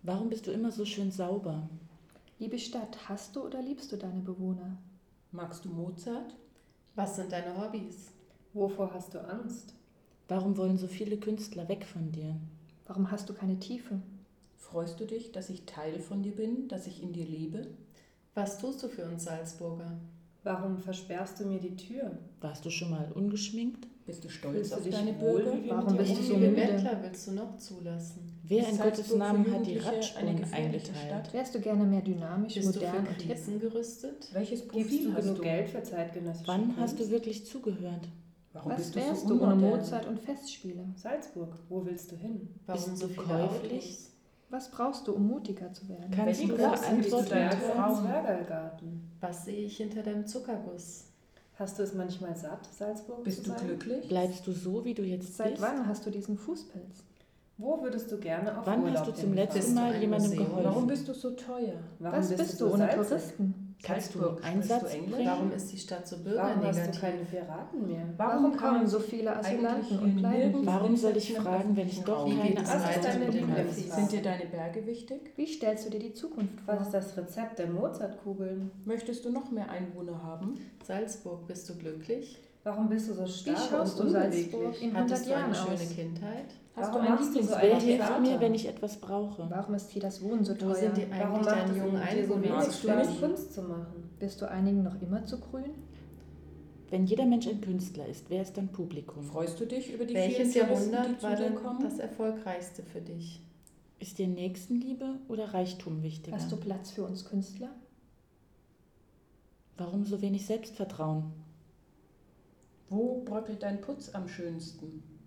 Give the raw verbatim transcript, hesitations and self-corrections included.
Warum bist du immer so schön sauber? Liebe Stadt, hast du oder liebst du deine Bewohner? Magst du Mozart? Was sind deine Hobbys? Wovor hast du Angst? Warum wollen so viele Künstler weg von dir? Warum hast du keine Tiefe? Freust du dich, dass ich Teil von dir bin, dass ich in dir lebe? Was tust du für uns Salzburger? Warum versperrst du mir die Tür? Warst du schon mal ungeschminkt? Bist du stolz Fühlst du auf dich deine wohl, Bürger? wie wir Warum mit dir bist du Wie so umgehen? viele müde? Bettler willst du noch zulassen? Wer Ist in Gottes Salzburg Namen für hat die Jugendliche eine Radspuren gefährliche eingeteilt? Stadt? Wärst du gerne mehr dynamisch, Bist du modern für und hip? Krisen gerüstet? Welches Gibst Profil du hast genug du? Geld für zeitgenössische Wann hast Kunst? du wirklich zugehört? Warum Was bist du wärst so du ohne unmodern? Mozart und Festspiele? Salzburg, wo willst du hin? Warum Bist so du viele käuflich? Autos? Was brauchst du, um mutiger zu werden? Kannst Welche du Größe Antworten bist du Bist du deinen ein hören? Frauen? Zwergelgarten? Was sehe ich hinter deinem Zuckerguss? Hast du es manchmal satt, Salzburg Bist zu du sein? glücklich? Bleibst du so, wie du jetzt Seit bist? wann hast du diesen Fußpilz? Wo würdest du gerne auf Wann Urlaub hast du zum hinfahren? letzten Bist du Mal ein jemandem Museum? geholfen? Warum bist du so teuer? Warum Was bist, du so ohne salzig? Touristen? Kannst du Salzburg, Einsatz sprichst du Englisch? bringen? Warum ist die Stadt so Warum hast du bürgernegativ? keine Piraten mehr? Warum kann kommen man so viele Asylanten eigentlich und hier bleiben? nirgends Warum soll ich hinsetzen im fragen, wenn ich öffentlichen doch Raum? Wie keine geht es Was ist weiter deine mit dem Lieblings- Öffis? Sind dir deine Berge wichtig? Wie stellst du dir die Zukunft vor? Was ist das Rezept der Mozartkugeln? Möchtest du noch mehr Einwohner haben? Salzburg, bist du glücklich? Warum bist du so Wie starr schaust und du Salzburg unbeweglich? in Hattest hundert du Jahren eine schöne aus? Kindheit? Hast Warum du ein machst du so Wer einen Lieblingsbild? hilft Theater? mir, wenn ich etwas brauche? Warum ist hier das Wohnen so Wo teuer? sind die Warum eigentlich macht deine es jungen dir so Einwohner? wenig Magst du Spaß, mich? Kunst zu machen? Bist du einigen noch immer zu grün? Wenn jeder Mensch ein Künstler ist, wer ist dann Publikum? Freust du dich über die Welches vielen Touristen, die Jahrhundert zu war dir denn kommen? das erfolgreichste für dich? Ist dir Nächstenliebe oder Reichtum wichtiger? Hast du Platz für uns Künstler? Warum so wenig Selbstvertrauen? Wo bröckelt dein Putz am schönsten?